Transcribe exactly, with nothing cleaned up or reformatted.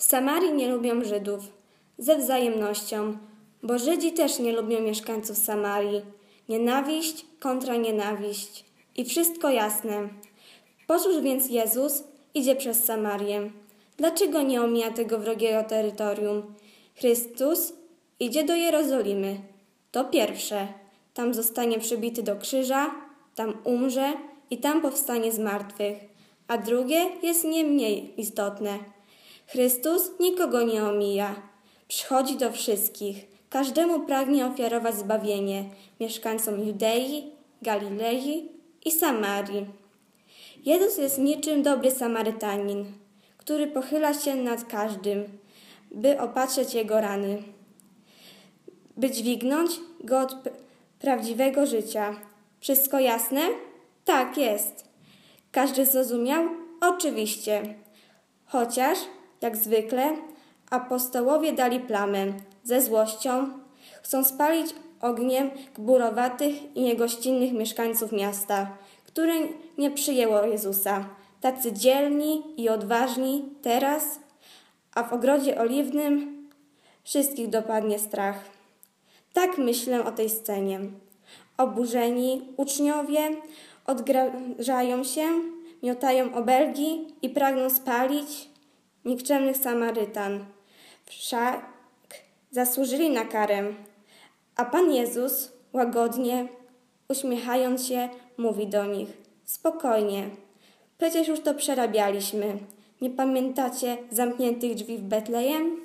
W Samarii nie lubią Żydów, ze wzajemnością, bo Żydzi też nie lubią mieszkańców Samarii. Nienawiść kontra nienawiść. I wszystko jasne. Po cóż więc Jezus idzie przez Samarię? Dlaczego nie omija tego wrogiego terytorium? Chrystus idzie do Jerozolimy. To pierwsze. Tam zostanie przybity do krzyża, tam umrze i tam powstanie z martwych. A drugie jest nie mniej istotne. Chrystus nikogo nie omija. Przychodzi do wszystkich. Każdemu pragnie ofiarować zbawienie. Mieszkańcom Judei, Galilei i Samarii. Jezus jest niczym dobry Samarytanin, który pochyla się nad każdym, by opatrzeć jego rany, by dźwignąć go od prawdziwego życia. Wszystko jasne? Tak, jest. Każdy zrozumiał? Oczywiście. Chociaż, jak zwykle, apostołowie dali plamę. Ze złością chcą spalić ogniem gburowatych i niegościnnych mieszkańców miasta, które nie przyjęło Jezusa. Tacy dzielni i odważni teraz, a w ogrodzie oliwnym wszystkich dopadnie strach. Tak myślę o tej scenie. Oburzeni uczniowie odgrażają się, miotają obelgi i pragną spalić nikczemnych Samarytan. Wszak zasłużyli na karę. A Pan Jezus łagodnie, uśmiechając się, mówi do nich: spokojnie, przecież już to przerabialiśmy. Nie pamiętacie zamkniętych drzwi w Betlejem?